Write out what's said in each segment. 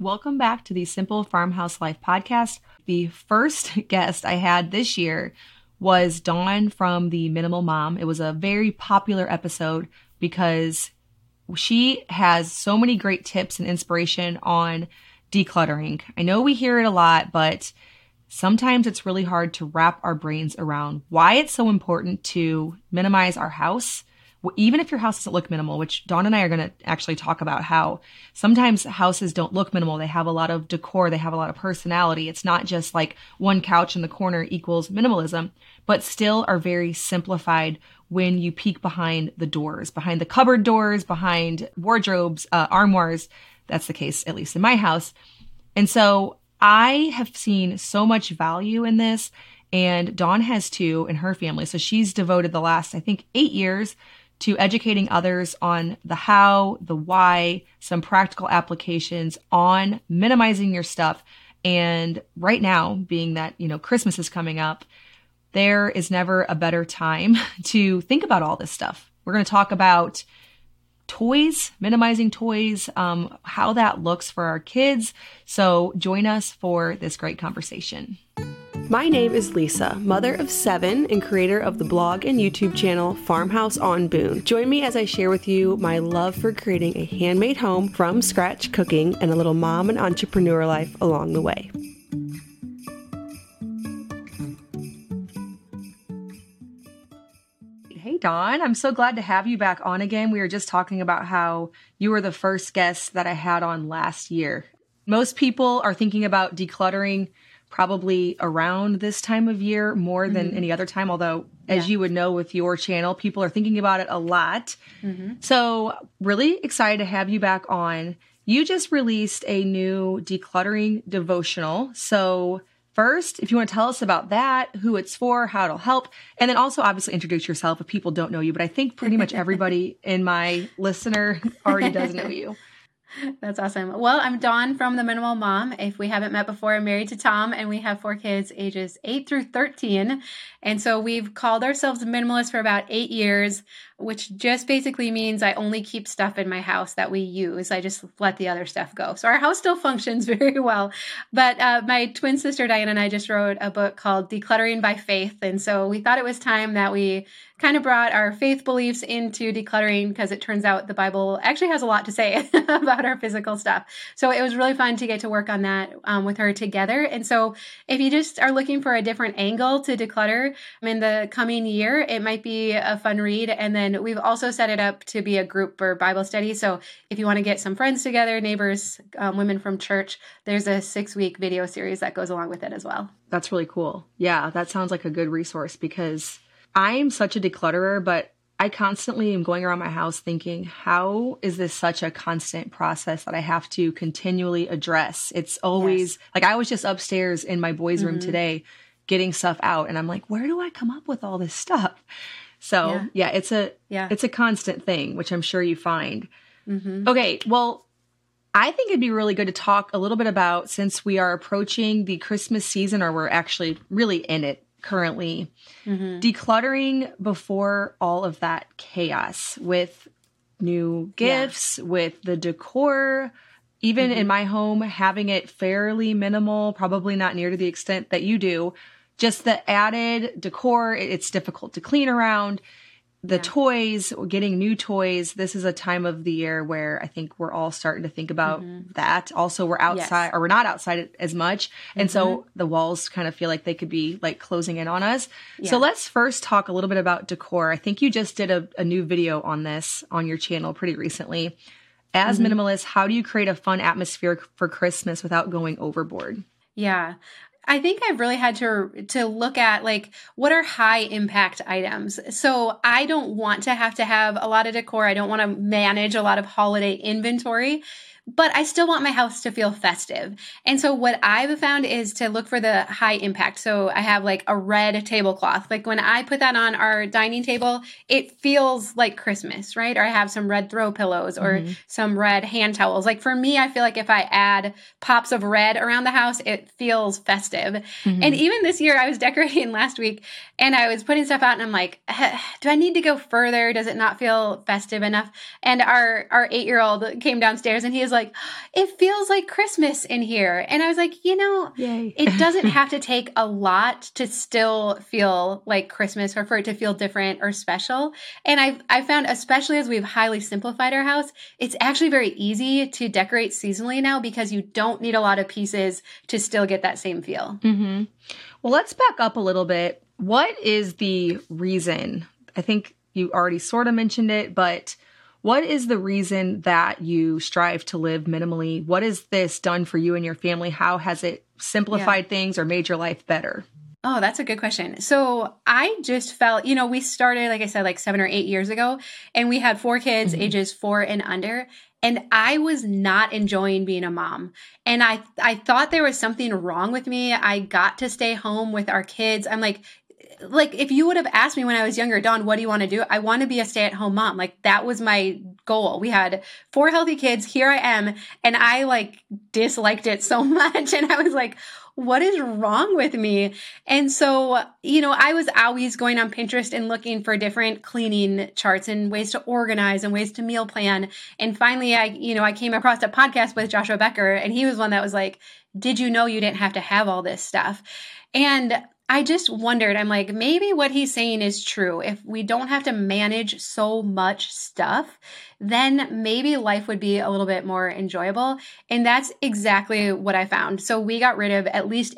Welcome back to the Simple Farmhouse Life podcast. The first guest I had this year was Dawn from the Minimal Mom. It was a very popular episode because she has so many great tips and inspiration on decluttering. I know we hear it a lot, but sometimes it's really hard to wrap our brains around why it's so important to minimize our house. Even if your house doesn't look minimal, which Dawn and I are going to actually talk about how sometimes houses don't look minimal. They have a lot of decor. They have a lot of personality. It's not just like one couch in the corner equals minimalism, but still are very simplified when you peek behind the doors, behind the cupboard doors, behind wardrobes, armoires. That's the case, at least in my house. And so I have seen so much value in this, and Dawn has too in her family. So she's devoted the last, I think, 8 years to educating others on the how, the why, some practical applications on minimizing your stuff. And right now, being that, Christmas is coming up, there is never a better time to think about all this stuff. We're going to talk about toys, minimizing toys, how that looks for our kids. So join us for this great conversation. My name is Lisa, mother of 7 and creator of the blog and YouTube channel Farmhouse on Boone. Join me as I share with you my love for creating a handmade home from scratch cooking and a little mom and entrepreneur life along the way. Hey, Dawn, I'm so glad to have you back on again. We were just talking about how you were the first guest that I had on last year. Most people are thinking about decluttering probably around this time of year more than any other time. Although, as you would know with your channel, people are thinking about it a lot. So really excited to have you back on. You just released a new decluttering devotional. So first, if you want to tell us about that, who it's for, how it'll help, and then also obviously introduce yourself if people don't know you. But I think pretty much everybody in my listener already does know you. That's awesome. Well, I'm Dawn from The Minimal Mom. If we haven't met before, I'm married to Tom, and we have 4 kids ages 8 through 13. And so we've called ourselves minimalists for about 8 years, which just basically means I only keep stuff in my house that we use. I just let the other stuff go. So our house still functions very well. But my twin sister, Diana, and I just wrote a book called Decluttering by Faith. And so we thought it was time that we kind of brought our faith beliefs into decluttering, because it turns out the Bible actually has a lot to say about our physical stuff. So it was really fun to get to work on that with her together. And so if you just are looking for a different angle to declutter in the coming year, it might be a fun read. And then we've also set it up to be a group or Bible study. So if you want to get some friends together, neighbors, women from church, there's a 6-week video series that goes along with it as well. That's really cool. Yeah, that sounds like a good resource, because I'm such a declutterer, but I constantly am going around my house thinking, how is this such a constant process that I have to continually address? It's always like, I was just upstairs in my boys' room today getting stuff out, and I'm like, where do I come up with all this stuff? So it's a constant thing, which I'm sure you find. Okay, well, I think it'd be really good to talk a little bit about, since we are approaching the Christmas season, or we're actually really in it currently, decluttering before all of that chaos with new gifts, with the decor, even in my home, having it fairly minimal, probably not near to the extent that you do. Just the added decor, it's difficult to clean around. The toys, getting new toys. This is a time of the year where I think we're all starting to think about that. Also, we're outside, or we're not outside as much. And so the walls kind of feel like they could be like closing in on us. So let's first talk a little bit about decor. I think you just did a new video on this on your channel pretty recently. As minimalists, how do you create a fun atmosphere for Christmas without going overboard? Yeah. I think I've really had to look at, like, what are high impact items? So I don't want to have a lot of decor. I don't want to manage a lot of holiday inventory, but I still want my house to feel festive. And so what I've found is to look for the high impact. So I have like a red tablecloth. Like when I put that on our dining table, it feels like Christmas, right? Or I have some red throw pillows or some red hand towels. Like for me, I feel like if I add pops of red around the house, it feels festive. And even this year, I was decorating last week and I was putting stuff out and I'm like, do I need to go further? Does it not feel festive enough? And our 8-year-old came downstairs and he was like, like, it feels like Christmas in here. And I was like, Yay. It doesn't have to take a lot to still feel like Christmas or for it to feel different or special. And I found, especially as we've highly simplified our house, it's actually very easy to decorate seasonally now because you don't need a lot of pieces to still get that same feel. Mm-hmm. Well, let's back up a little bit. What is the reason? I think you already sort of mentioned it, but what is the reason that you strive to live minimally? What has this done for you and your family? How has it simplified things or made your life better? Oh, that's a good question. So I just felt, we started, like I said, like 7 or 8 years ago, and we had 4 kids, ages 4 and under. And I was not enjoying being a mom. And I thought there was something wrong with me. I got to stay home with our kids. I'm like, if you would have asked me when I was younger, Dawn, what do you want to do? I want to be a stay-at-home mom. Like, that was my goal. We had 4 healthy kids. Here I am. And I disliked it so much. And I was like, what is wrong with me? And so, I was always going on Pinterest and looking for different cleaning charts and ways to organize and ways to meal plan. And finally, I came across a podcast with Joshua Becker, and he was one that was like, did you know you didn't have to have all this stuff? And I just wondered, I'm like, maybe what he's saying is true. If we don't have to manage so much stuff, then maybe life would be a little bit more enjoyable. And that's exactly what I found. So we got rid of at least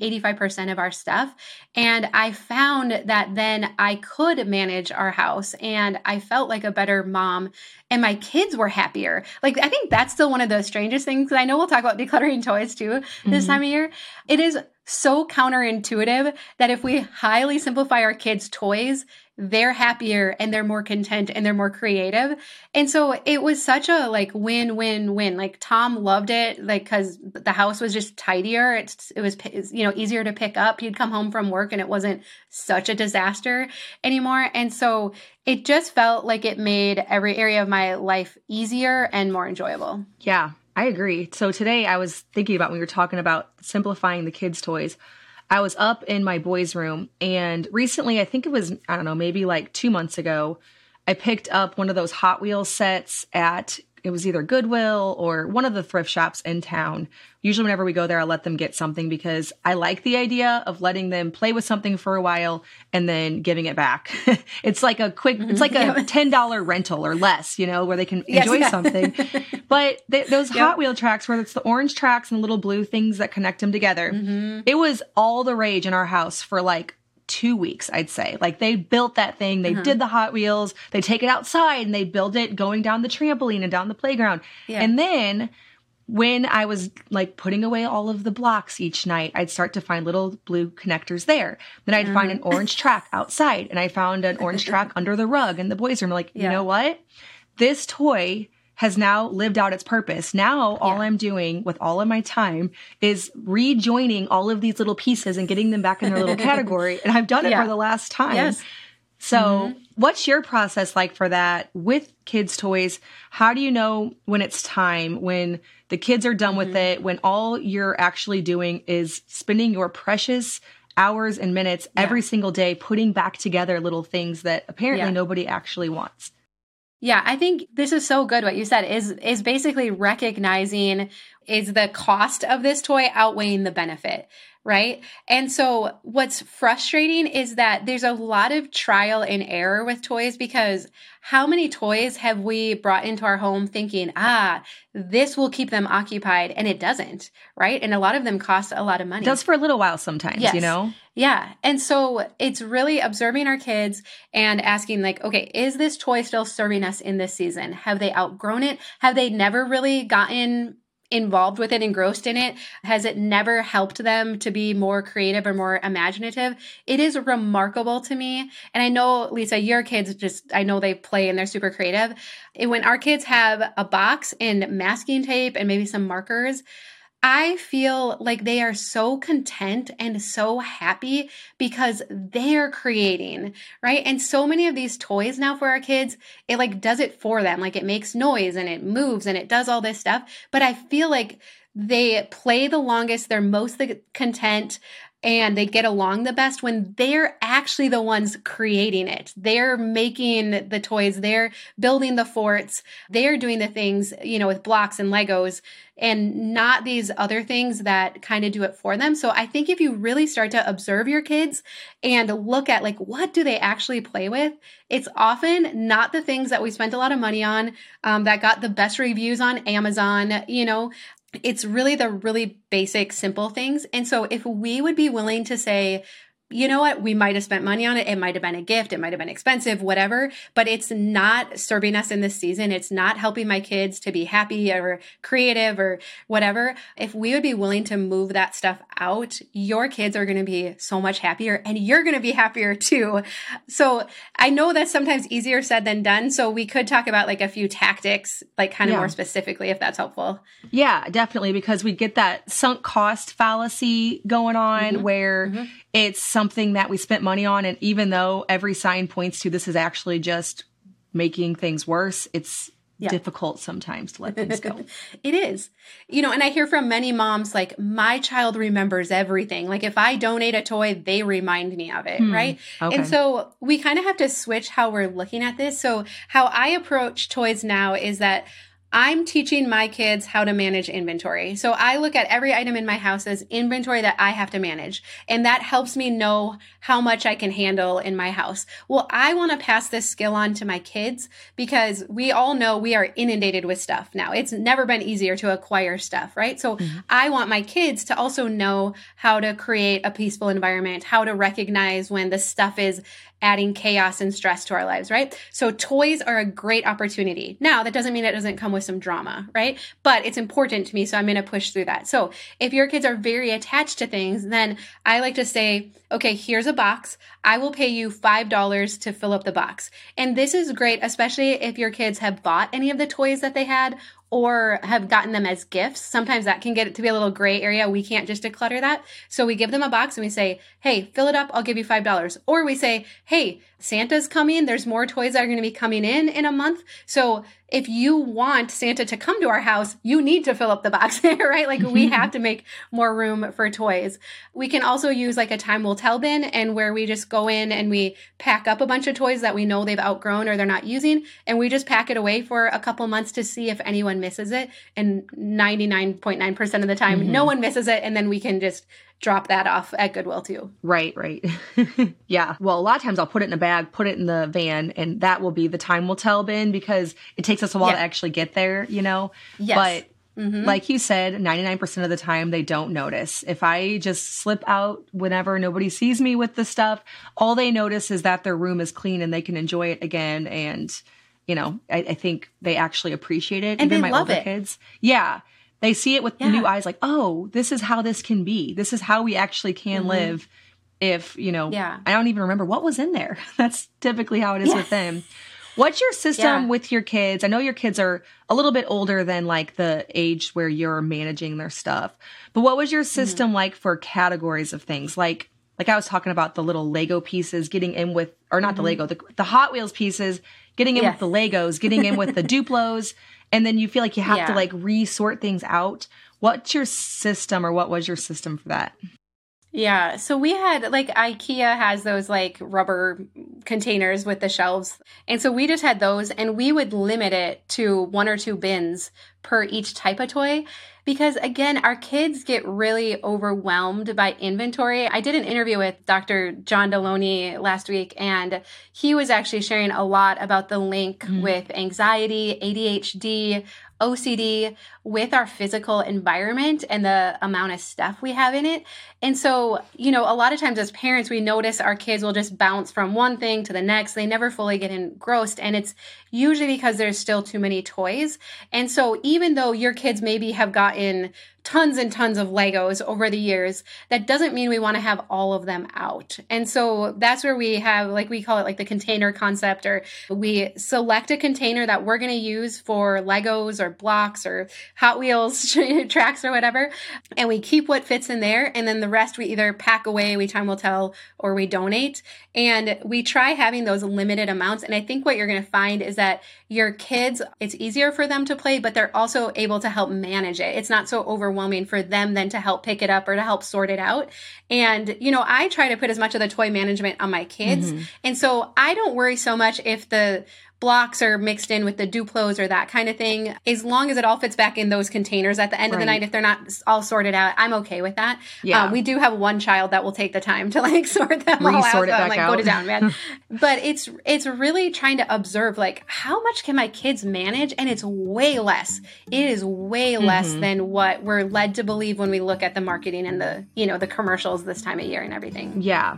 85% of our stuff. And I found that then I could manage our house and I felt like a better mom and my kids were happier. I think that's still one of the strangest things. I know we'll talk about decluttering toys too this time of year. It is so counterintuitive that if we highly simplify our kids' toys, they're happier and they're more content and they're more creative. And so it was such a win-win-win. Tom loved it, cause the house was just tidier. It was, easier to pick up. He'd come home from work and it wasn't such a disaster anymore. And so it just felt like it made every area of my life easier and more enjoyable. Yeah, I agree. So today I was thinking about when we were talking about simplifying the kids' toys. I was up in my boys' room, and recently, I think it was, I don't know, maybe 2 months ago, I picked up one of those Hot Wheels sets it was either Goodwill or one of the thrift shops in town. Usually whenever we go there, I'll let them get something because I like the idea of letting them play with something for a while and then giving it back. It's like a quick, it's like a $10 rental or less, where they can enjoy something. But those Hot Wheel tracks, where it's the orange tracks and little blue things that connect them together, it was all the rage in our house for 2 weeks, I'd say. They built that thing, they did the Hot Wheels, they take it outside and they build it going down the trampoline and down the playground. Yeah. And then when I was putting away all of the blocks each night, I'd start to find little blue connectors there. Then I'd find an orange track outside, and I found an orange track under the rug in the boys' room. You know what? This toy has now lived out its purpose. Now, all I'm doing with all of my time is rejoining all of these little pieces and getting them back in their little category. And I've done it for the last time. Yes. So what's your process like for that with kids' toys? How do you know when it's time, when the kids are done with it, when all you're actually doing is spending your precious hours and minutes every single day putting back together little things that apparently nobody actually wants? Yeah, I think this is so good. What you said is basically recognizing, is the cost of this toy outweighing the benefit, right? And so what's frustrating is that there's a lot of trial and error with toys, because how many toys have we brought into our home thinking, this will keep them occupied, and it doesn't, right? And a lot of them cost a lot of money. It does for a little while sometimes, Yeah. And so it's really observing our kids and asking okay, is this toy still serving us in this season? Have they outgrown it? Have they never really gotten involved with it, engrossed in it? Has it never helped them to be more creative or more imaginative? It is remarkable to me. And I know, Lisa, your kids I know they play and they're super creative. And when our kids have a box and masking tape and maybe some markers, I feel like they are so content and so happy because they're creating, right? And so many of these toys now for our kids, it does it for them. It makes noise and it moves and it does all this stuff. But I feel like they play the longest. They're most content. and they get along the best when they're actually the ones creating it. They're making the toys, they're building the forts, they're doing the things, with blocks and Legos, and not these other things that kind of do it for them. So I think if you really start to observe your kids and look at what do they actually play with, it's often not the things that we spent a lot of money on, that got the best reviews on Amazon, It's really the really basic, simple things. And so if we would be willing to say, you know what, we might have spent money on it. It might have been a gift. It might have been expensive, whatever, but it's not serving us in this season. It's not helping my kids to be happy or creative or whatever. If we would be willing to move that stuff out, your kids are going to be so much happier and you're going to be happier too. So I know that's sometimes easier said than done. So we could talk about a few tactics, kind of more specifically, if that's helpful. Yeah, definitely. Because we get that sunk cost fallacy going on where it's something that we spent money on. And even though every sign points to this is actually just making things worse, it's difficult sometimes to let things go. It is. And I hear from many moms, my child remembers everything. If I donate a toy, they remind me of it, right? Okay. And so we kind of have to switch how we're looking at this. So how I approach toys now is that I'm teaching my kids how to manage inventory. So I look at every item in my house as inventory that I have to manage. And that helps me know how much I can handle in my house. Well, I want to pass this skill on to my kids because we all know we are inundated with stuff now. It's never been easier to acquire stuff, right? So I want my kids to also know how to create a peaceful environment, how to recognize when the stuff is adding chaos and stress to our lives, right? So toys are a great opportunity. Now, that doesn't mean it doesn't come with some drama, right? But it's important to me, so I'm going to push through that. So if your kids are very attached to things, then I like to say, okay, here's a box. I will pay you $5 to fill up the box. And this is great, especially if your kids have bought any of the toys that they had or have gotten them as gifts. Sometimes that can get it to be a little gray area. We can't just declutter that. So we give them a box and we say, hey, fill it up. I'll give you $5. Or we say, hey, Santa's coming. There's more toys that are going to be coming in a month. So if you want Santa to come to our house, you need to fill up the box, right? We have to make more room for toys. We can also use a time will tell bin, and where we just go in and we pack up a bunch of toys that we know they've outgrown or they're not using, and we just pack it away for a couple months to see if anyone misses it. And 99.9% of the time, no one misses it. And then we can just drop that off at Goodwill too. Right. Yeah. Well, a lot of times I'll put it in a bag, put it in the van, and that will be the time will tell bin because it takes us a while to actually get there, Yes. But like you said, 99% of the time they don't notice. If I just slip out whenever nobody sees me with the stuff, all they notice is that their room is clean and they can enjoy it again. And, I think they actually appreciate it. And even they my love older it. kids. Yeah. They see it with new eyes like, oh, this is how this can be. This is how we actually can live if, I don't even remember what was in there. That's typically how it is with them. What's your system with your kids? I know your kids are a little bit older than the age where you're managing their stuff. But what was your system like for categories of things? Like I was talking about the little Lego pieces getting in with, or not the Lego, the Hot Wheels pieces, getting in with the Legos, getting in with the Duplos. And then you feel like you have to re-sort things out. What's your system or what was your system for that? Yeah. So we had IKEA has those rubber containers with the shelves. And so we just had those and we would limit it to 1 or 2 bins per each type of toy. Because again, our kids get really overwhelmed by inventory. I did an interview with Dr. John Deloney last week, and he was actually sharing a lot about the link with anxiety, ADHD, OCD with our physical environment and the amount of stuff we have in it. And so, a lot of times as parents, we notice our kids will just bounce from one thing to the next. They never fully get engrossed. And it's usually because there's still too many toys. And so even though your kids maybe have gotten tons and tons of Legos over the years, that doesn't mean we want to have all of them out. And so that's where we have, we call it the container concept, or we select a container that we're going to use for Legos or blocks or Hot Wheels tracks or whatever. And we keep what fits in there. And then the rest we either pack away, we time will tell, or we donate. And we try having those limited amounts. And I think what you're going to find is that your kids, it's easier for them to play, but they're also able to help manage it. It's not so overwhelming overwhelming for them then to help pick it up or to help sort it out. And, I try to put as much of the toy management on my kids. And so I don't worry so much if the blocks are mixed in with the Duplos or that kind of thing. As long as it all fits back in those containers at the end of the night, if they're not all sorted out, I'm okay with that. Yeah. We do have one child that will take the time to sort them all out. So I'm go to down, man. But it's really trying to observe how much can my kids manage? And it's way less. It is way less than what we're led to believe when we look at the marketing and the commercials this time of year and everything. Yeah.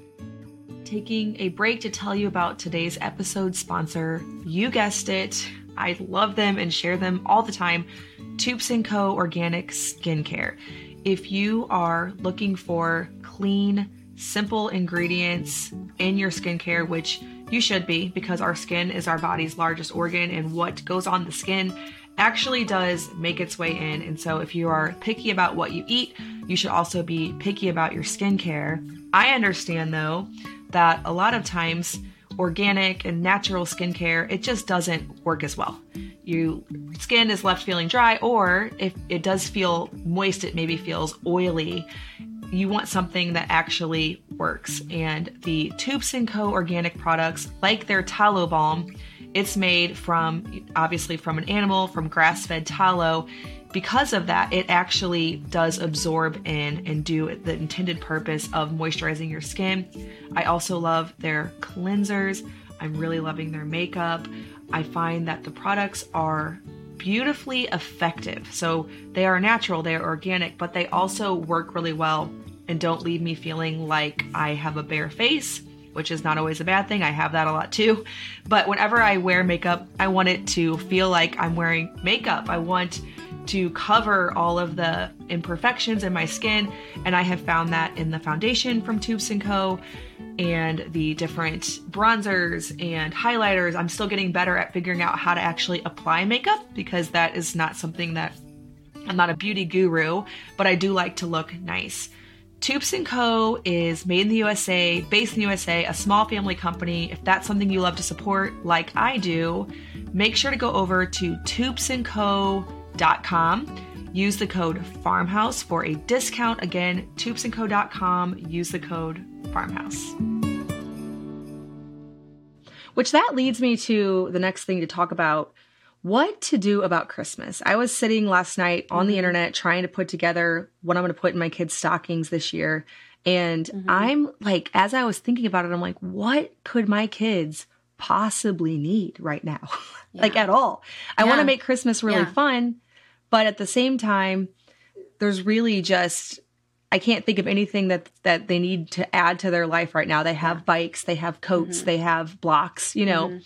Taking a break to tell you about today's episode sponsor. You guessed it. I love them and share them all the time. Toups & Co. Organic Skincare. If you are looking for clean, simple ingredients in your skincare, which you should be because our skin is our body's largest organ and what goes on the skin actually does make its way in. And so if you are picky about what you eat, you should also be picky about your skincare. I understand though that a lot of times organic and natural skincare, it just doesn't work as well. Your skin is left feeling dry, or if it does feel moist, it maybe feels oily. You want something that actually works. And the Toups & Co. organic products, like their tallow balm, it's made obviously from an animal, from grass-fed tallow. Because of that, it actually does absorb in and do the intended purpose of moisturizing your skin. I also love their cleansers. I'm really loving their makeup. I find that the products are beautifully effective. So they are natural, they are organic, but they also work really well and don't leave me feeling like I have a bare face, which is not always a bad thing. I have that a lot too. But whenever I wear makeup, I want it to feel like I'm wearing makeup. I want to cover all of the imperfections in my skin. And I have found that in the foundation from Toups & Co. and the different bronzers and highlighters. I'm still getting better at figuring out how to actually apply makeup because that is not something that I'm not a beauty guru, but I do like to look nice. Toups & Co. is made in the USA, based in the USA, a small family company. If that's something you love to support like I do, make sure to go over to toupsandco.com. Use the code Farmhouse for a discount. Again, toupsandco.com. Use the code Farmhouse. Which that leads me to the next thing to talk about. What to do about Christmas. I was sitting last night on the internet trying to put together what I'm going to put in my kids' stockings this year. And I'm like, as I was thinking about it, I'm like, what could my kids possibly need right now? Like at all. I want to make Christmas really fun. But at the same time, there's really just, I can't think of anything that they need to add to their life right now. They have bikes, they have coats, they have blocks,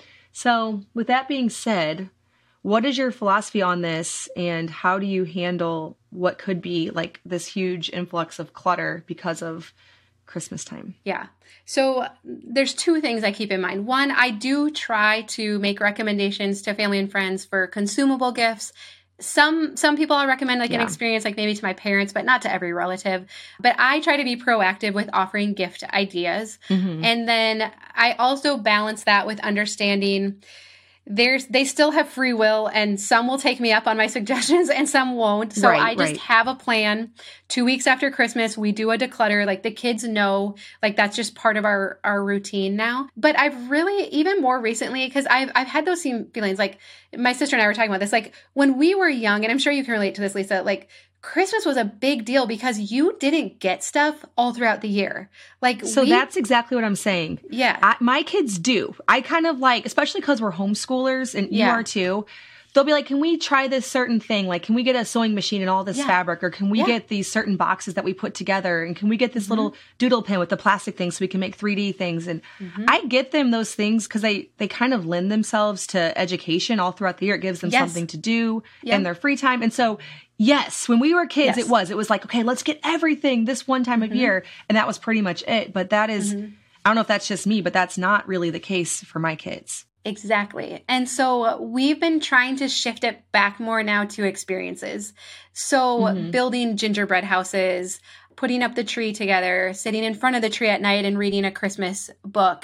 So with that being said, what is your philosophy on this, and how do you handle what could be like this huge influx of clutter because of Christmas time? Yeah. So there's two things I keep in mind. One, I do try to make recommendations to family and friends for consumable gifts. Some people I recommend an experience, like maybe to my parents, but not to every relative. But I try to be proactive with offering gift ideas. And then I also balance that with understanding they still have free will, and some will take me up on my suggestions and some won't. So I just have a plan. 2 weeks after Christmas, we do a declutter. Like the kids know, like that's just part of our routine now. But I've really, even more recently, because I've had those same feelings. Like my sister and I were talking about this. Like when we were young, and I'm sure you can relate to this, Lisa, like Christmas was a big deal because you didn't get stuff all throughout the year. That's exactly what I'm saying. Yeah. My kids do. I kind of like, especially because we're homeschoolers and you are too, they'll be like, can we try this certain thing? Like, can we get a sewing machine and all this fabric? Or can we get these certain boxes that we put together? And can we get this little doodle pen with the plastic thing so we can make 3D things? And I get them those things because they kind of lend themselves to education all throughout the year. It gives them something to do in their free time. And so yes, when we were kids, it was like, okay, let's get everything this one time of year. And that was pretty much it. But that is, I don't know if that's just me, but that's not really the case for my kids. Exactly. And so we've been trying to shift it back more now to experiences. So building gingerbread houses, putting up the tree together, sitting in front of the tree at night and reading a Christmas book.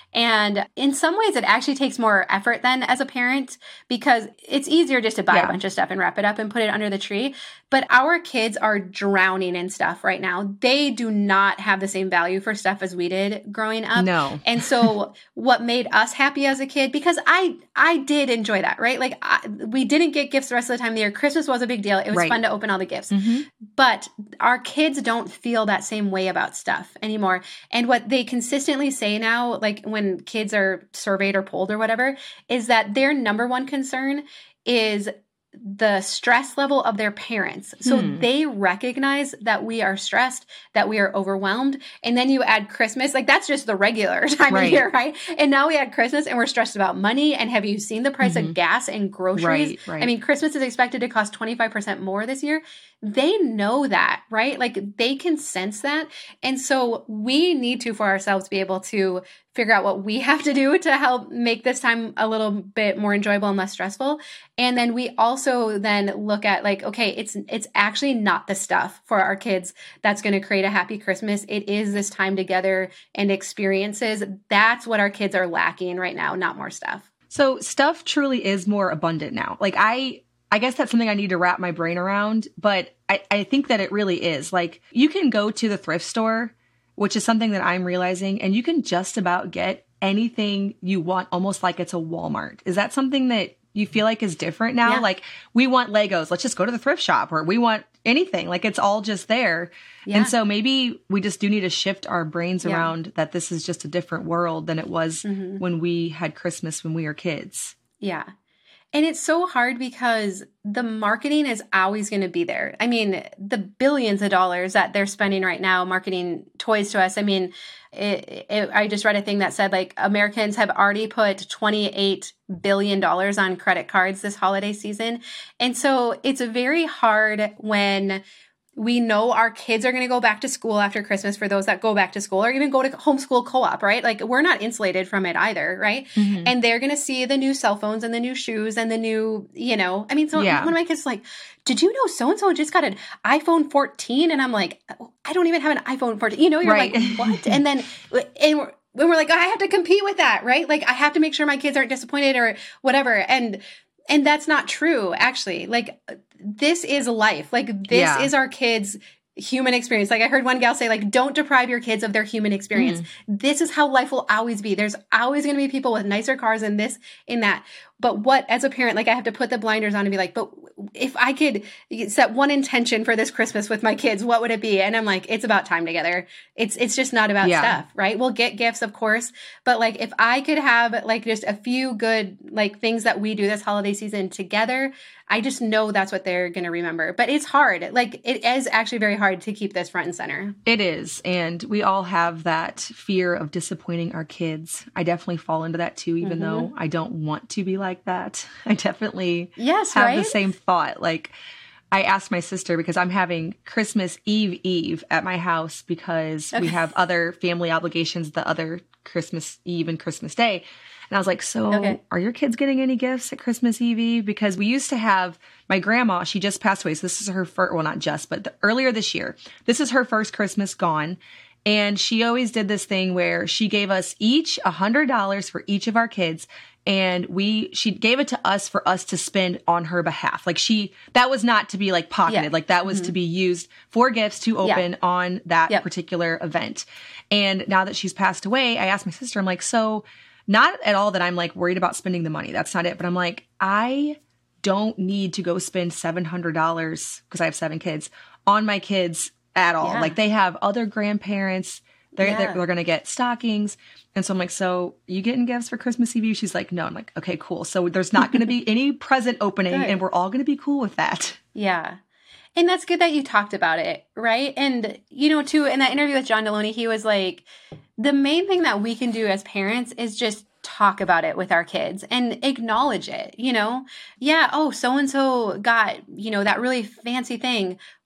And in some ways, it actually takes more effort than as a parent because it's easier just to buy a bunch of stuff and wrap it up and put it under the tree. But our kids are drowning in stuff right now. They do not have the same value for stuff as we did growing up. No. And so what made us happy as a kid, because I did enjoy that, right? Like we didn't get gifts the rest of the time of the year. Christmas was a big deal. It was fun to open all the gifts. But our kids don't feel that same way about stuff anymore. And what they consistently say now, like when kids are surveyed or polled or whatever, is that their number one concern is the stress level of their parents. So they recognize that we are stressed, that we are overwhelmed. And then you add Christmas, like that's just the regular time of year, right? And now we add Christmas and we're stressed about money. And have you seen the price of gas and groceries? I mean, Christmas is expected to cost 25% more this year. They know that, right? Like they can sense that. And so we need to, for ourselves, be able to figure out what we have to do to help make this time a little bit more enjoyable and less stressful. And then we also then look at like, okay, it's actually not the stuff for our kids that's going to create a happy Christmas. It is this time together and experiences. That's what our kids are lacking right now, not more stuff. So stuff truly is more abundant now. Like I guess that's something I need to wrap my brain around, but I think that it really is. Like you can go to the thrift store, which is something that I'm realizing, and you can just about get anything you want, almost like it's a Walmart. Is that something that you feel like is different now? Yeah. Like we want Legos, let's just go to the thrift shop, or we want anything, like it's all just there. Yeah. And so maybe we just do need to shift our brains around that this is just a different world than it was when we had Christmas when we were kids. Yeah. And it's so hard because the marketing is always going to be there. I mean, the billions of dollars that they're spending right now marketing toys to us. I mean, I just read a thing that said like Americans have already put $28 billion on credit cards this holiday season. And so it's very hard when we know our kids are going to go back to school after Christmas for those that go back to school or even go to homeschool co-op, right? Like we're not insulated from it either, right? And they're going to see the new cell phones and the new shoes and the new, I mean, so one of my kids is like, did you know so-and-so just got an iPhone 14? And I'm like, I don't even have an iPhone 14. You're like, what? And then, when we're like, I have to compete with that, right? Like I have to make sure my kids aren't disappointed or whatever. And that's not true, actually. Like, this is life. Like, this is our kids' human experience. Like, I heard one gal say, like, don't deprive your kids of their human experience. This is how life will always be. There's always going to be people with nicer cars and this and that. But what, as a parent, like, I have to put the blinders on and be like, but if I could set one intention for this Christmas with my kids, what would it be? And I'm like, it's about time together. It's just not about stuff, right? We'll get gifts, of course. But like, if I could have like just a few good like things that we do this holiday season together, I just know that's what they're going to remember. But it's hard. Like, it is actually very hard to keep this front and center. It is. And we all have that fear of disappointing our kids. I definitely fall into that too, even though I don't want to be like that. I definitely have the same thought. Like, I asked my sister because I'm having Christmas Eve at my house because we have other family obligations the other Christmas Eve and Christmas Day. And I was like, so are your kids getting any gifts at Christmas Eve? Because we used to have my grandma, she just passed away. So this is her first, well, not just, but earlier this year, this is her first Christmas gone. And she always did this thing where she gave us each $100 for each of our kids. And she gave it to us for us to spend on her behalf. Like that was not to be like pocketed. Like that was to be used for gifts to open on that particular event. And now that she's passed away, I asked my sister, I'm like, so not at all that I'm like worried about spending the money. That's not it. But I'm like, I don't need to go spend $700 because I have 7 kids on my kids at all. Like they have other grandparents. They're going to get stockings. And so I'm like, so you getting gifts for Christmas Eve? She's like, no. I'm like, okay, cool. So there's not going to be any present opening and we're all going to be cool with that. Yeah. And that's good that you talked about it, right? And, too, in that interview with John Deloney, he was like, the main thing that we can do as parents is just talk about it with our kids and acknowledge it, Yeah, oh, so-and-so got, that really fancy thing.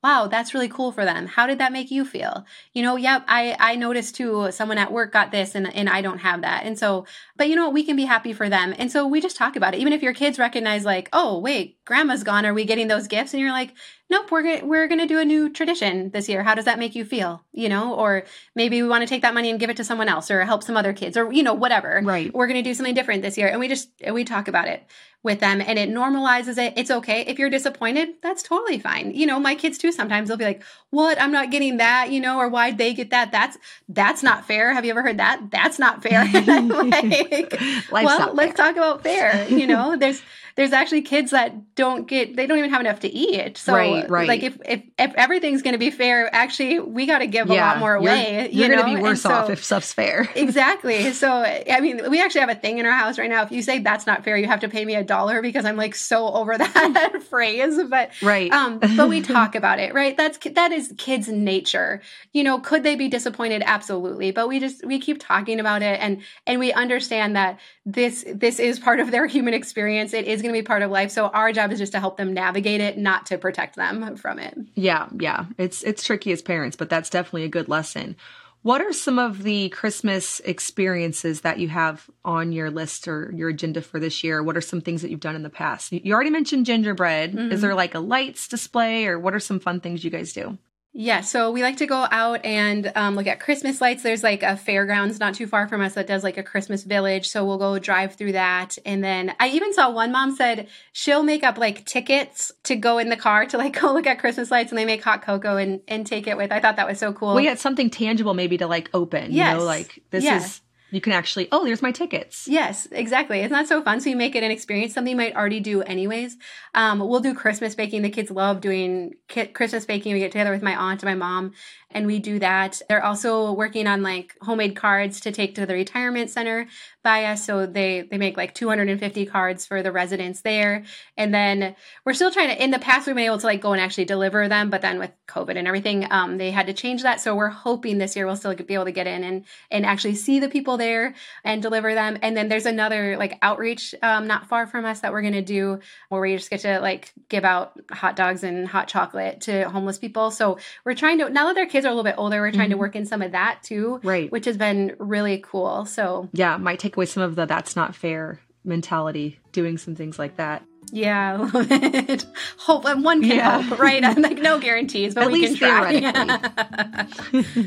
wow, that's really cool for them. How did that make you feel? Yep, I noticed too, someone at work got this and I don't have that. And so, but we can be happy for them. And so we just talk about it. Even if your kids recognize like, oh, wait, grandma's gone. Are we getting those gifts? And you're like, nope, we're going to do a new tradition this year. How does that make you feel? Or maybe we want to take that money and give it to someone else or help some other kids or, whatever. Right. We're going to do something different this year. And we talk about it with them and it normalizes it. It's okay. If you're disappointed, that's totally fine. My kids too, sometimes they'll be like, what? I'm not getting that, or why'd they get that? That's not fair. Have you ever heard that? That's not fair. And I'm like, let's talk about fair. There's actually kids that don't even have enough to eat. So right. like if everything's going to be fair, actually we got to give a lot more away. You're going to be worse off if stuff's fair. Exactly. So, I mean, we actually have a thing in our house right now. If you say that's not fair, you have to pay me $1 because I'm like so over that phrase. But right. But we talk about it, right? That is kids' nature. Could they be disappointed? Absolutely. But we keep talking about it and we understand that this is part of their human experience. It is going to be part of life. So our job is just to help them navigate it, not to protect them from it. Yeah. It's tricky as parents, but that's definitely a good lesson. What are some of the Christmas experiences that you have on your list or your agenda for this year? What are some things that you've done in the past? You already mentioned gingerbread. Mm-hmm. Is there like a lights display or what are some fun things you guys do? Yeah, so we like to go out and look at Christmas lights. There's like a fairgrounds not too far from us that does like a Christmas village. So we'll go drive through that. And then I even saw one mom said she'll make up like tickets to go in the car to like go look at Christmas lights and they make hot cocoa and take it with. I thought that was so cool. Well, yeah, it's something tangible maybe to like open, yes. Like this is... You can actually, there's my tickets. Yes, exactly. It's not so fun. So you make it an experience, something you might already do anyways. We'll do Christmas baking. The kids love doing Christmas baking. We get together with my aunt and my mom and we do that. They're also working on like homemade cards to take to the retirement center by us. So they make like 250 cards for the residents there. And then we're still trying to, in the past, we've been able to like go and actually deliver them. But then with COVID and everything, they had to change that. So we're hoping this year we'll still be able to get in and actually see the people there and deliver them. And then there's another like outreach not far from us that we're going to do where we just get to like give out hot dogs and hot chocolate to homeless people. So we're trying to, now that their kids are a little bit older, we're trying to work in some of that too, right? Which has been really cool. So yeah, might take away some of the that's not fair mentality, doing some things like that. Yeah, a little bit. Hope one can hope, right? Like no guarantees, but at we least can try. Theoretically.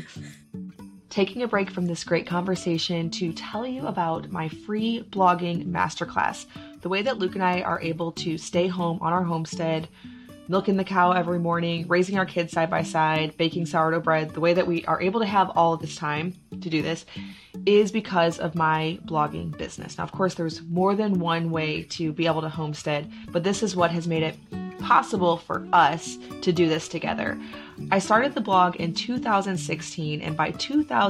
Taking a break from this great conversation to tell you about my free blogging masterclass, the way that Luke and I are able to stay home on our homestead, milking the cow every morning, raising our kids side by side, baking sourdough bread. The way that we are able to have all of this time to do this is because of my blogging business. Now, of course, there's more than one way to be able to homestead, but this is what has made it possible for us to do this together. I started the blog in 2016, and by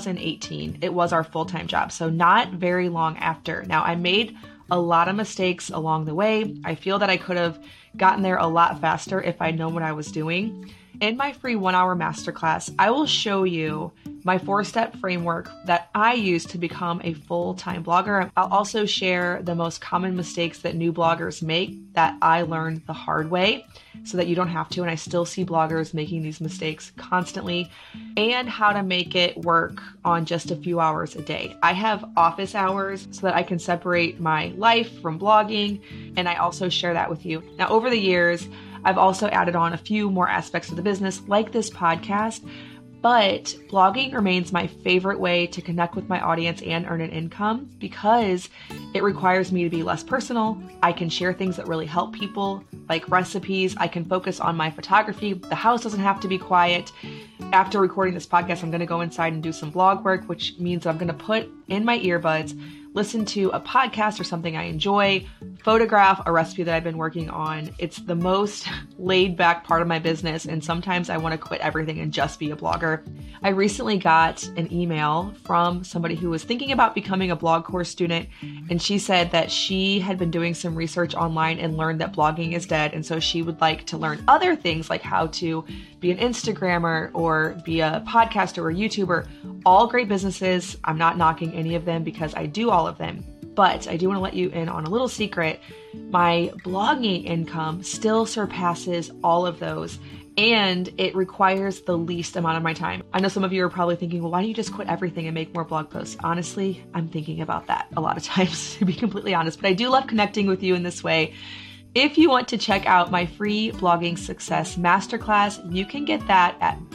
2018, it was our full-time job. So not very long after. Now, I made a lot of mistakes along the way. I feel that I could have gotten there a lot faster if I'd known what I was doing. In my free 1-hour masterclass, I will show you my 4-step framework that I use to become a full-time blogger. I'll also share the most common mistakes that new bloggers make that I learned the hard way so that you don't have to. And I still see bloggers making these mistakes constantly, and how to make it work on just a few hours a day. I have office hours so that I can separate my life from blogging, and I also share that with you. Now, over the years, I've also added on a few more aspects of the business, like this podcast, but blogging remains my favorite way to connect with my audience and earn an income because it requires me to be less personal. I can share things that really help people, like recipes. I can focus on my photography. The house doesn't have to be quiet. After recording this podcast, I'm going to go inside and do some blog work, which means I'm going to put in my earbuds, listen to a podcast or something I enjoy, photograph a recipe that I've been working on. It's the most laid back part of my business, and sometimes I want to quit everything and just be a blogger. I recently got an email from somebody who was thinking about becoming a blog course student, and she said that she had been doing some research online and learned that blogging is dead, and so she would like to learn other things like how to be an Instagrammer or be a podcaster or a YouTuber. All great businesses. I'm not knocking any of them because I do all of them. But I do want to let you in on a little secret. My blogging income still surpasses all of those. and it requires the least amount of my time. I know some of you are probably thinking, well, why don't you just quit everything and make more blog posts? Honestly, I'm thinking about that a lot of times, to be completely honest, but I do love connecting with you in this way. If you want to check out my free blogging success masterclass, you can get that at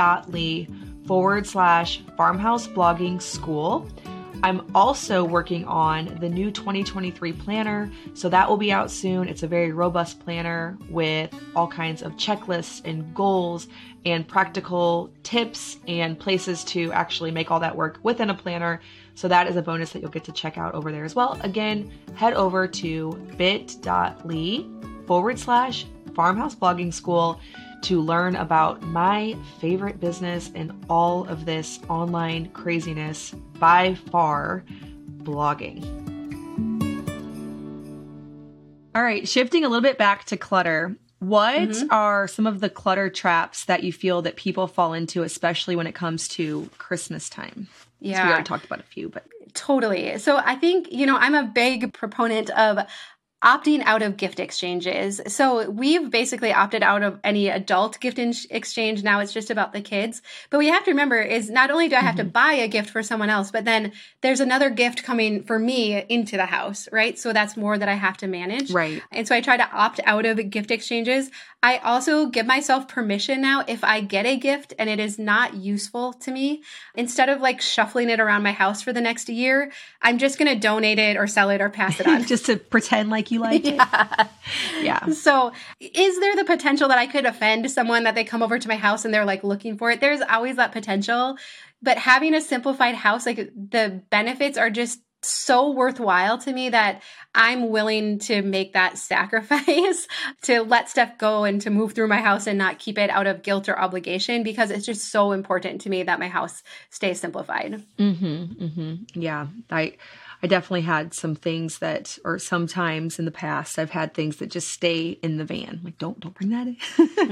bit.ly/farmhouse blogging school. I'm also working on the new 2023 planner, so that will be out soon. It's a very robust planner with all kinds of checklists and goals and practical tips and places to actually make all that work within a planner. So that is a bonus that you'll get to check out over there as well. Again, head over to bit.ly/farmhouse blogging school to learn about my favorite business in all of this online craziness, by far, blogging. All right, shifting a little bit back to clutter. What are some of the clutter traps that you feel that people fall into, especially when it comes to Christmas time? Yeah. So we already talked about a few, but totally. So I think, I'm a big proponent of opting out of gift exchanges. So we've basically opted out of any adult gift exchange. Now it's just about the kids. But what you have to remember is not only do I have to buy a gift for someone else, but then there's another gift coming for me into the house, right? So that's more that I have to manage. Right. And so I try to opt out of gift exchanges. I also give myself permission now if I get a gift and it is not useful to me, instead of like shuffling it around my house for the next year, I'm just going to donate it or sell it or pass it on. Just to pretend like you like it. Yeah. So is there the potential that I could offend someone that they come over to my house and they're like looking for it? There's always that potential. But having a simplified house, like the benefits are just so worthwhile to me that I'm willing to make that sacrifice to let stuff go and to move through my house and not keep it out of guilt or obligation, because it's just so important to me that my house stays simplified. Yeah. I definitely had some things that, or sometimes in the past, I've had things that just stay in the van. Like, don't bring that in.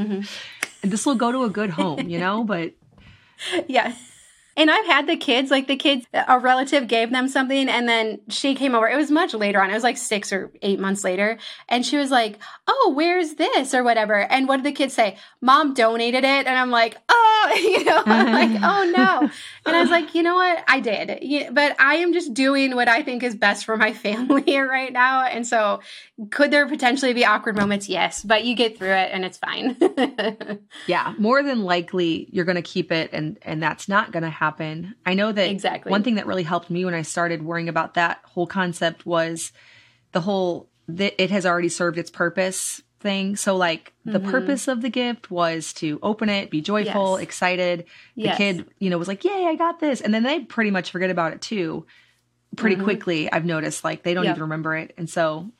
And this will go to a good home, but. Yeah. And I've had the kids, a relative gave them something and then she came over. It was much later on. It was like 6 or 8 months later. And she was like, oh, where's this or whatever. And what did the kids say? Mom donated it. And I'm like, oh, I'm like, oh no. And I was like, you know what? I did. But I am just doing what I think is best for my family right now. And so could there potentially be awkward moments? Yes. But you get through it and it's fine. Yeah. More than likely, you're going to keep it and that's not going to happen. I know that exactly. One thing that really helped me when I started worrying about that whole concept was it has already served its purpose thing. So the purpose of the gift was to open it, be joyful, excited. The kid, was like, yay, I got this. And then they pretty much forget about it too. Pretty quickly, I've noticed they don't even remember it. And so,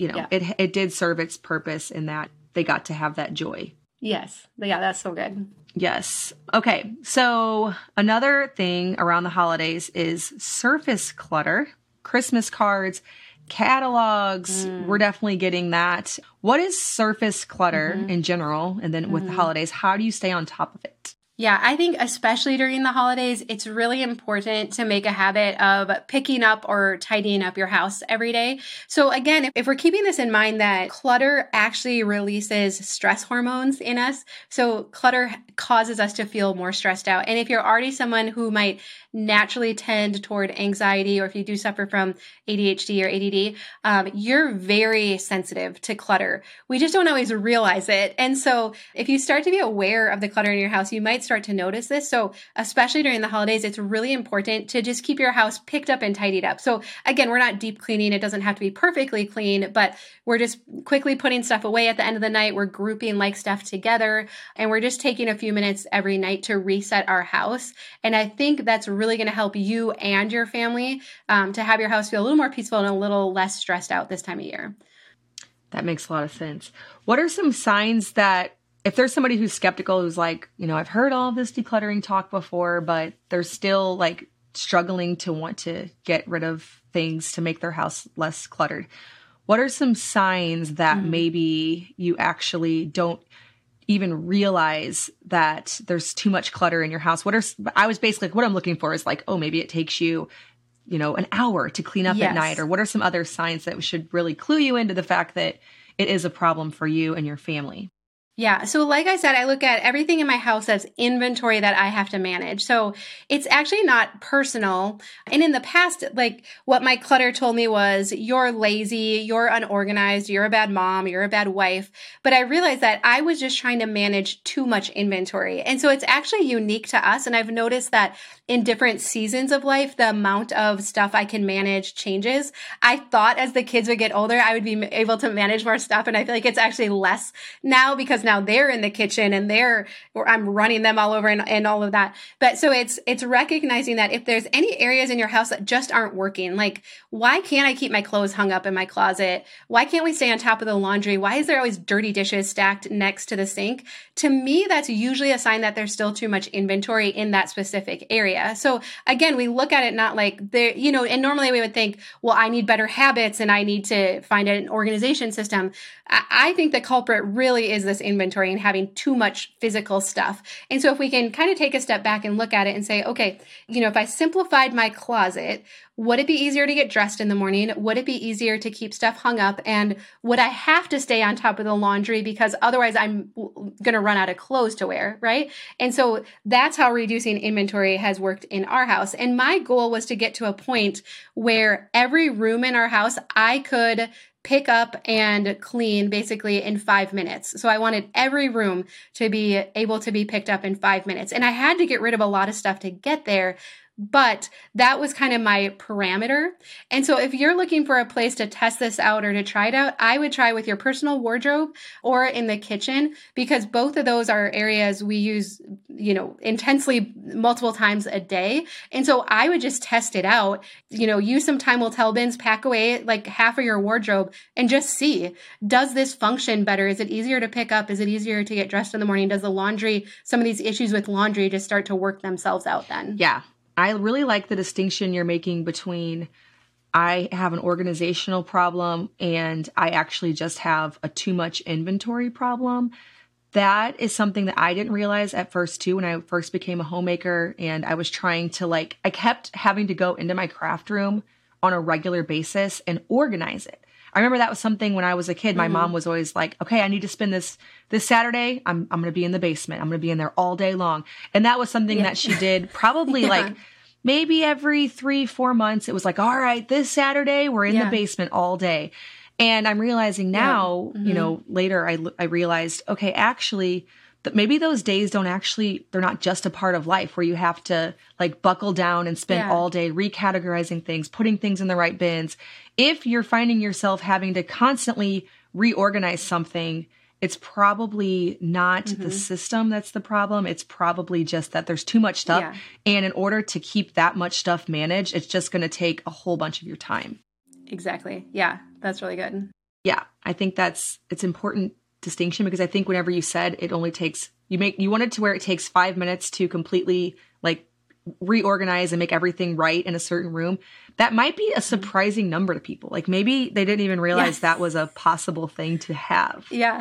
it did serve its purpose in that they got to have that joy. Yes. Yeah, that's so good. Yes. Okay. So another thing around the holidays is surface clutter, Christmas cards, catalogs. We're definitely getting that. What is surface clutter in general? And then with the holidays, how do you stay on top of it? Yeah, I think especially during the holidays, it's really important to make a habit of picking up or tidying up your house every day. So again, if we're keeping this in mind that clutter actually releases stress hormones in us, so clutter causes us to feel more stressed out. And if you're already someone who might naturally tend toward anxiety, or if you do suffer from ADHD or ADD, you're very sensitive to clutter. We just don't always realize it. And so if you start to be aware of the clutter in your house, you might start to notice this. So especially during the holidays, it's really important to just keep your house picked up and tidied up. So again, we're not deep cleaning. It doesn't have to be perfectly clean, but we're just quickly putting stuff away at the end of the night. We're grouping stuff together, and we're just taking a few minutes every night to reset our house. And I think that's really going to help you and your family to have your house feel a little more peaceful and a little less stressed out this time of year. That makes a lot of sense. What are some signs that if there's somebody who's skeptical, who's like, I've heard all this decluttering talk before, but they're still struggling to want to get rid of things to make their house less cluttered. What are some signs that maybe you actually don't even realize that there's too much clutter in your house? What I'm looking for is maybe it takes you, an hour to clean up at night, or what are some other signs that should really clue you into the fact that it is a problem for you and your family? Yeah. So like I said, I look at everything in my house as inventory that I have to manage. So it's actually not personal. And in the past, like what my clutter told me was, you're lazy, you're unorganized, you're a bad mom, you're a bad wife. But I realized that I was just trying to manage too much inventory. And so it's actually unique to us. And I've noticed that in different seasons of life, the amount of stuff I can manage changes. I thought as the kids would get older, I would be able to manage more stuff. And I feel like it's actually less now because now they're in the kitchen and I'm running them all over and all of that. But so it's recognizing that if there's any areas in your house that just aren't working, like why can't I keep my clothes hung up in my closet? Why can't we stay on top of the laundry? Why is there always dirty dishes stacked next to the sink? To me, that's usually a sign that there's still too much inventory in that specific area. So again, we look at it not like there, and normally we would think, well, I need better habits and I need to find an organization system. I think the culprit really is this inventory and having too much physical stuff. And so if we can kind of take a step back and look at it and say, okay, if I simplified my closet, would it be easier to get dressed in the morning? Would it be easier to keep stuff hung up? And would I have to stay on top of the laundry because otherwise I'm going to run out of clothes to wear, right? And so that's how reducing inventory has worked in our house. And my goal was to get to a point where every room in our house, I could pick up and clean basically in 5 minutes. So I wanted every room to be able to be picked up in 5 minutes. And I had to get rid of a lot of stuff to get there. But that was kind of my parameter. And so if you're looking for a place to test this out or to try it out, I would try with your personal wardrobe or in the kitchen, because both of those are areas we use, intensely multiple times a day. And so I would just test it out, use some time will tell bins, pack away like half of your wardrobe and just see, does this function better? Is it easier to pick up? Is it easier to get dressed in the morning? Does the laundry, some of these issues with laundry just start to work themselves out then? Yeah. I really like the distinction you're making between I have an organizational problem and I actually just have a too much inventory problem. That is something that I didn't realize at first too when I first became a homemaker, and I was trying to I kept having to go into my craft room on a regular basis and organize it. I remember that was something when I was a kid, my mom was always like, okay, I need to spend this Saturday. I'm going to be in the basement. I'm going to be in there all day long. And that was something that she did probably maybe every 3-4 months. It was like, all right, this Saturday we're in the basement all day. And I'm realizing now, later I realized, okay, actually that maybe those days they're not just a part of life where you have to buckle down and spend all day recategorizing things, putting things in the right bins. If you're finding yourself having to constantly reorganize something, it's probably not the system that's the problem. It's probably just that there's too much stuff. Yeah. And in order to keep that much stuff managed, it's just going to take a whole bunch of your time. Exactly. Yeah, that's really good. Yeah, I think it's important distinction, because I think whenever you said it only takes, you want it to where it takes 5 minutes to completely reorganize and make everything right in a certain room. That might be a surprising number to people. Maybe they didn't even realize that was a possible thing to have. Yeah.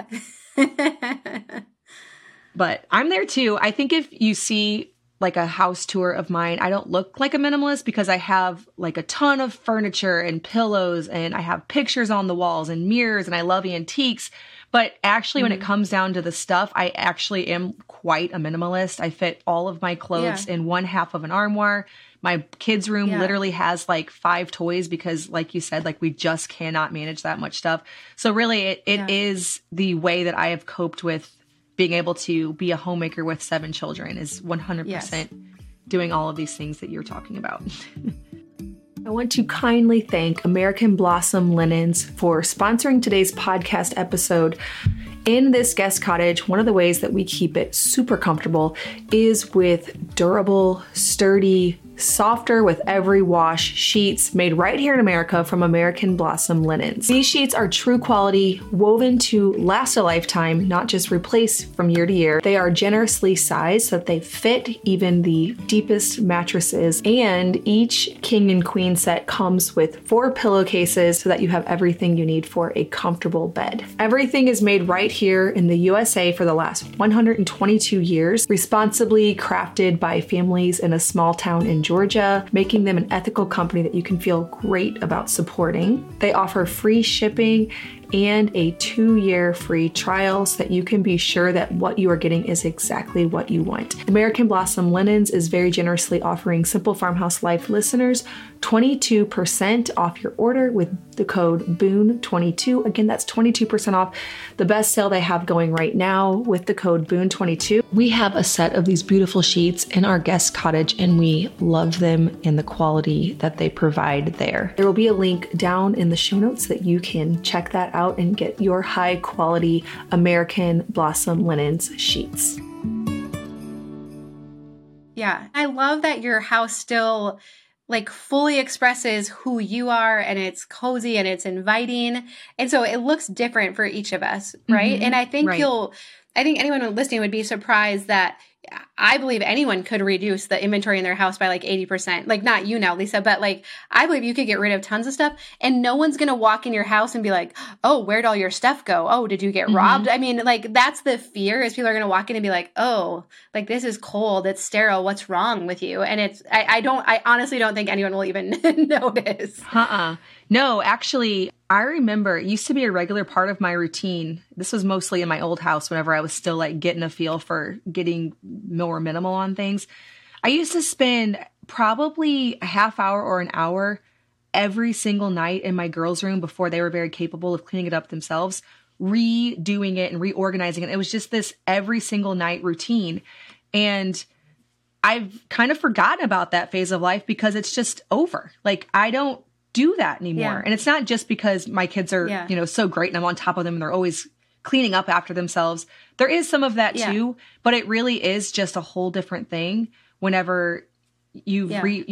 But I'm there too. I think if you see a house tour of mine, I don't look like a minimalist because I have a ton of furniture and pillows, and I have pictures on the walls and mirrors, and I love antiques. But actually, when it comes down to the stuff, I actually am quite a minimalist. I fit all of my clothes in one half of an armoire. My kids' room literally has 5 toys because, like you said, we just cannot manage that much stuff. So really, it is the way that I have coped with being able to be a homemaker with 7 children, is 100% doing all of these things that you're talking about. I want to kindly thank American Blossom Linens for sponsoring today's podcast episode. In this guest cottage, one of the ways that we keep it super comfortable is with durable, sturdy, softer with every wash sheets made right here in America from American Blossom Linens. These sheets are true quality, woven to last a lifetime, not just replace from year to year. They are generously sized so that they fit even the deepest mattresses, and each king and queen set comes with 4 pillowcases so that you have everything you need for a comfortable bed. Everything is made right here in the USA for the last 122 years, responsibly crafted by families in a small town in Georgia, making them an ethical company that you can feel great about supporting. They offer free shipping and a 2-year free trial so that you can be sure that what you are getting is exactly what you want. American Blossom Linens is very generously offering Simple Farmhouse Life listeners 22% off your order with the code BOON22. Again, that's 22% off. The best sale they have going right now with the code BOON22. We have a set of these beautiful sheets in our guest cottage and we love them and the quality that they provide there. There will be a link down in the show notes that you can check that out and get your high quality American Blossom Linens sheets. Yeah, I love that your house still like fully expresses who you are and it's cozy and it's inviting. And so it looks different for each of us, right? And I think I think anyone listening would be surprised that I believe anyone could reduce the inventory in their house by like 80%. Like not you now, Lisa, but like I believe you could get rid of tons of stuff and no one's going to walk in your house and be like, oh, where'd all your stuff go? Oh, did you get robbed? I mean, like that's the fear is people are going to walk in and be like, oh, like this is cold. It's sterile. What's wrong with you? And it's, I honestly don't think anyone will even notice. No, actually, I remember it used to be a regular part of my routine. This was mostly in my old house whenever I was still like getting a feel for getting more minimal on things. I used to spend probably a half hour or an hour every single night in my girls' room before they were very capable of cleaning it up themselves, redoing it and reorganizing it. It was just this every single night routine. And I've kind of forgotten about that phase of life because it's just over. Like I don't do that anymore. Yeah. And it's not just because my kids are, you know, so great and I'm on top of them and they're always cleaning up after themselves. There is some of that too, but it really is just a whole different thing whenever you've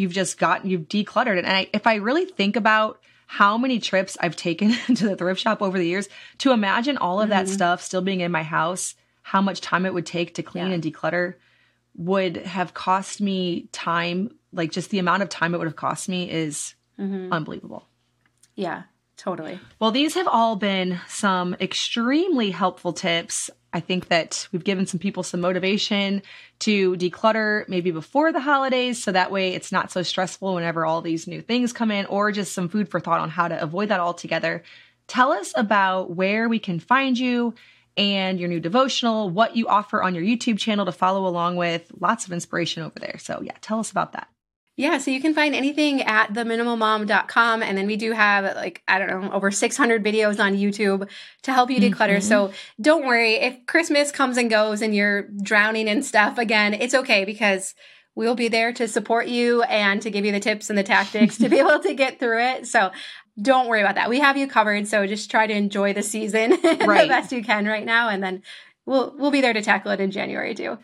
decluttered it. And if I really think about how many trips I've taken to the thrift shop over the years to imagine all of that stuff still being in my house, how much time it would take to clean and declutter would have cost me time. Like just the amount of time it would have cost me is unbelievable. Yeah, totally. Well, these have all been some extremely helpful tips. I think that we've given some people some motivation to declutter maybe before the holidays, so that way it's not so stressful whenever all these new things come in, or just some food for thought on how to avoid that altogether. Tell us about where we can find you and your new devotional, what you offer on your YouTube channel to follow along with. Lots of inspiration over there. So yeah, tell us about that. Yeah, so you can find anything at theminimalmom.com. And then we do have over 600 videos on YouTube to help you declutter. So don't worry if Christmas comes and goes and you're drowning in stuff again, it's okay because we'll be there to support you and to give you the tips and the tactics to be able to get through it. So don't worry about that. We have you covered. So just try to enjoy the season the best you can right now. And then we'll be there to tackle it in January too.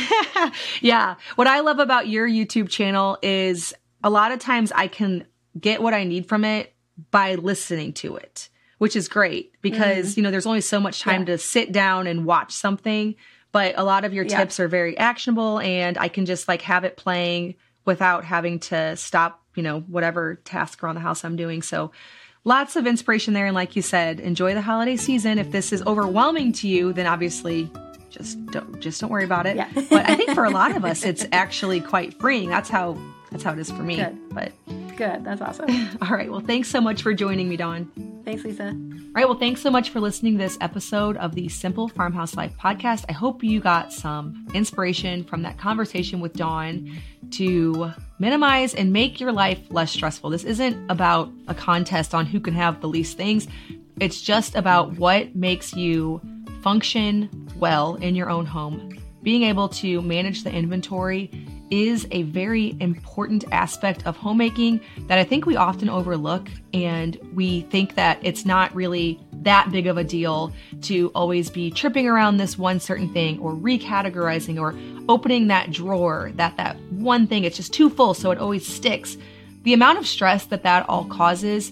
Yeah. What I love about your YouTube channel is a lot of times I can get what I need from it by listening to it, which is great because, there's only so much time to sit down and watch something, but a lot of your tips are very actionable and I can just have it playing without having to stop, whatever task around the house I'm doing. So lots of inspiration there. And like you said, enjoy the holiday season. If this is overwhelming to you, then obviously just don't worry about it. Yeah. But I think for a lot of us, it's actually quite freeing. That's how it is for me. Good. That's awesome. All right. Well, thanks so much for joining me, Dawn. Thanks, Lisa. All right. Well, thanks so much for listening to this episode of the Simple Farmhouse Life podcast. I hope you got some inspiration from that conversation with Dawn to minimize and make your life less stressful. This isn't about a contest on who can have the least things. It's just about what makes you function well in your own home. Being able to manage the inventory is a very important aspect of homemaking that I think we often overlook, and we think that it's not really that big of a deal to always be tripping around this one certain thing or recategorizing or opening that drawer, that one thing, it's just too full so it always sticks. The amount of stress that all causes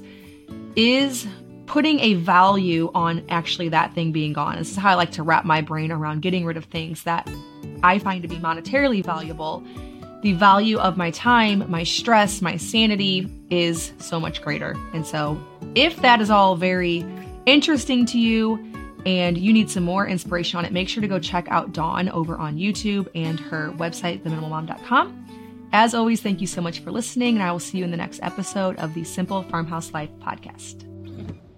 is putting a value on actually that thing being gone. This is how I like to wrap my brain around getting rid of things that I find to be monetarily valuable. The value of my time, my stress, my sanity is so much greater. And so if that is all very interesting to you and you need some more inspiration on it, make sure to go check out Dawn over on YouTube and her website, theminimalmom.com. As always, thank you so much for listening, and I will see you in the next episode of the Simple Farmhouse Life podcast.